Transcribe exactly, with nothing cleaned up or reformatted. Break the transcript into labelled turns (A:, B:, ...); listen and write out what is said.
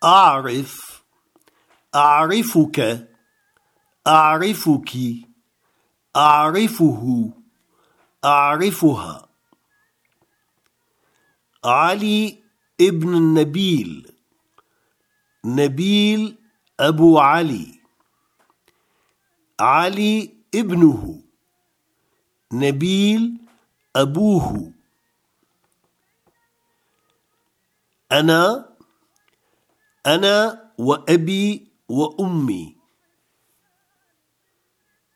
A: أعرف، أعرفك، أعرفك، أعرفه، أعرفها. علي ابن النبيل، نبيل أبو علي. علي ابنه، نبيل أبوه. أنا، أنا وأبي وأمي.